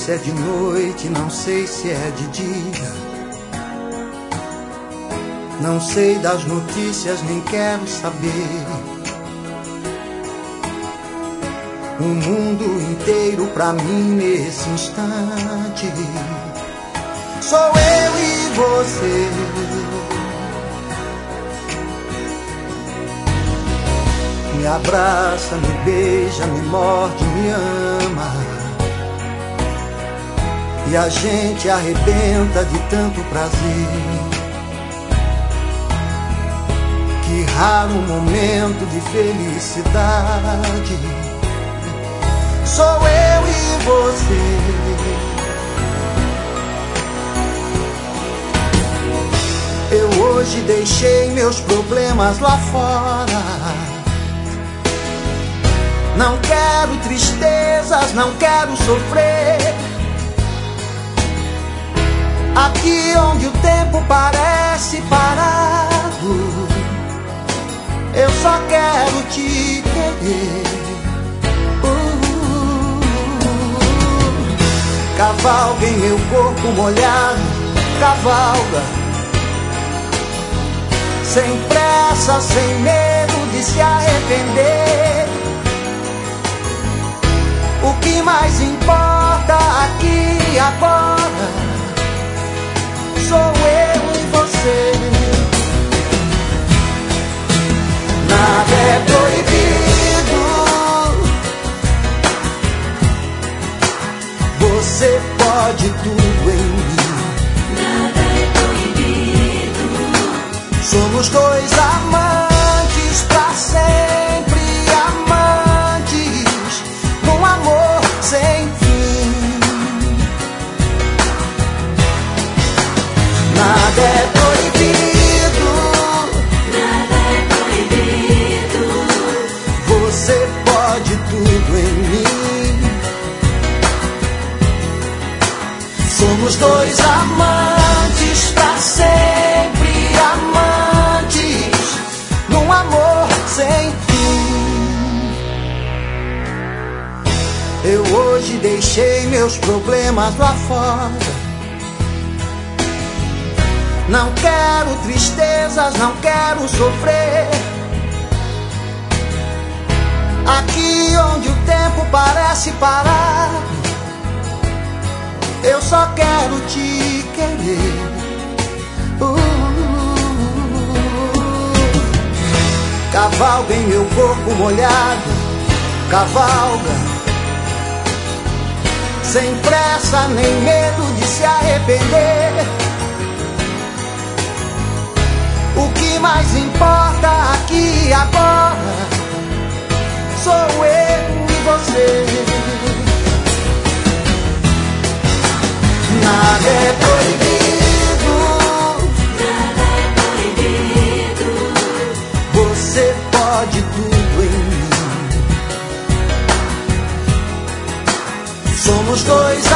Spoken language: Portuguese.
se é de noite, não sei se é de dia. Não sei das notícias, nem quero saber. O mundo inteiro pra mim nesse instante sou eu e você. Me abraça, me beija, me morde, me ama. E a gente arrebenta de tanto prazer. Que raro momento de felicidade. Sou eu e você. Eu hoje deixei meus problemas lá fora. Não quero tristezas, não quero sofrer. Aqui onde o tempo parece parado, eu só quero te querer. Cavalga em meu corpo molhado, cavalga, sem pressa, sem medo de se arrepender. O que mais importa aqui e agora sou eu e você. Nada é proibido. Você pode tudo em mim. Nada é proibido. Somos dois amantes pra sempre, amantes num amor sem fim. Nada é proibido. Nada é proibido. Você pode tudo em mim. Somos dois amantes pra sempre, amantes num amor sem fim. Eu hoje deixei meus problemas lá fora. Não quero tristezas, não quero sofrer. Aqui onde o tempo parece parar, eu só quero te querer. Cavalga em meu corpo molhado, cavalga, sem pressa nem medo de se arrepender. O que mais importa aqui e agora sou eu e você. Nada é proibido. Nada é proibido. Você pode tudo em mim. Somos dois